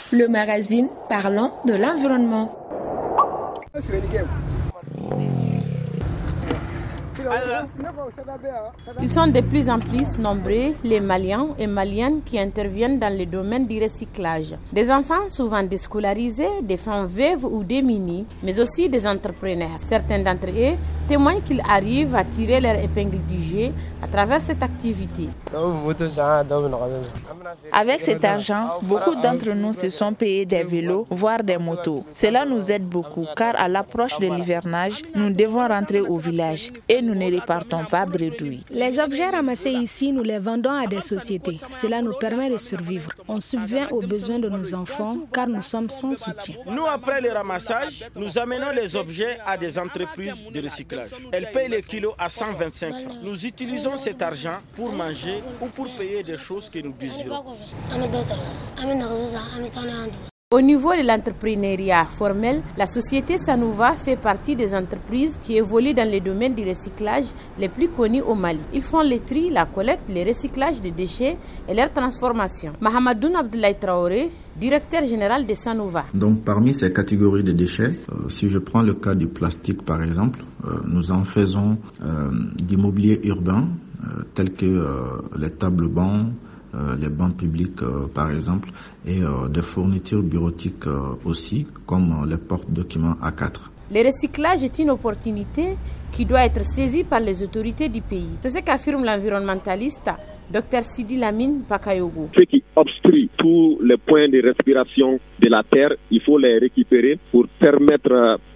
le magazine parlant de l'environnement. Ils sont de plus en plus nombreux, les Maliens et Maliennes qui interviennent dans le domaine du recyclage. Des enfants souvent déscolarisés, des femmes veuves ou démunies, mais aussi des entrepreneurs. Certains d'entre eux témoignent qu'ils arrivent à tirer leur épingle du jeu à travers cette activité. Avec cet argent, beaucoup d'entre nous se sont payés des vélos, voire des motos. Cela nous aide beaucoup car à l'approche de l'hivernage, nous devons rentrer au village et nous ne repartons pas bredouilles. Les objets ramassés ici, nous les vendons à des sociétés. Cela nous permet de survivre. On subvient aux besoins de nos enfants car nous sommes sans soutien. Nous, après le ramassage, nous amenons les objets à des entreprises de recyclage. Elles payent les kilos à 125 francs. Nous utilisons cet argent pour manger ou pour payer des choses que nous désirons. Au niveau de l'entrepreneuriat formel, la société Sanouva fait partie des entreprises qui évoluent dans le domaine du recyclage les plus connus au Mali. Ils font le tri, la collecte, le recyclage des déchets et leur transformation. Mahamadoun Abdoulaye Traoré, directeur général de Sanouva. Donc parmi ces catégories de déchets, si je prends le cas du plastique par exemple, nous en faisons du mobilier urbain tel que les tables bancs, les bancs publics par exemple, et des fournitures bureautiques aussi, comme les porte-documents A4. Le recyclage est une opportunité qui doit être saisie par les autorités du pays. C'est ce qu'affirme l'environnementaliste Dr Sidi Lamine Pakayogo. Ce qui obstrue tous les points de respiration de la terre, il faut les récupérer pour permettre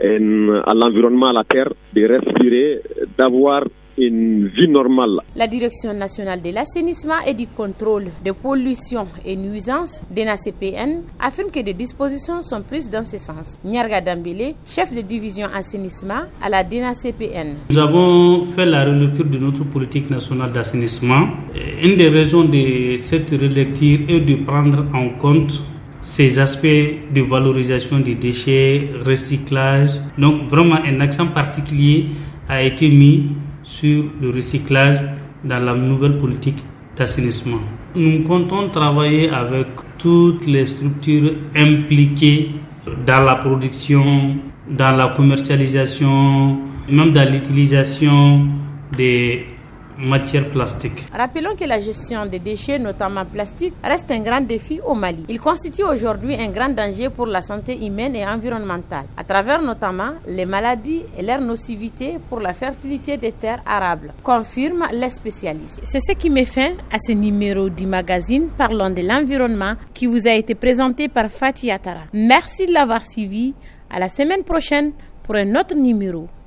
à l'environnement, à la terre, de respirer, d'avoir une vie normale. La Direction nationale de l'assainissement et du contrôle de pollution et nuisances, DNACPN, affirme que des dispositions sont prises dans ce sens. Nyarga Dambélé, chef de division assainissement à la DNACPN. Nous avons fait la relecture de notre politique nationale d'assainissement. Une des raisons de cette relecture est de prendre en compte ces aspects de valorisation des déchets, recyclage. Donc vraiment un accent particulier a été mis sur le recyclage dans la nouvelle politique d'assainissement. Nous comptons travailler avec toutes les structures impliquées dans la production, dans la commercialisation, même dans l'utilisation des matières plastiques. Rappelons que la gestion des déchets, notamment plastiques, reste un grand défi au Mali. Il constitue aujourd'hui un grand danger pour la santé humaine et environnementale, à travers notamment les maladies et leur nocivité pour la fertilité des terres arables, confirment les spécialistes. C'est ce qui met fin à ce numéro du magazine Parlons de l'environnement qui vous a été présenté par Fatih Atara. Merci de l'avoir suivi. À la semaine prochaine pour un autre numéro.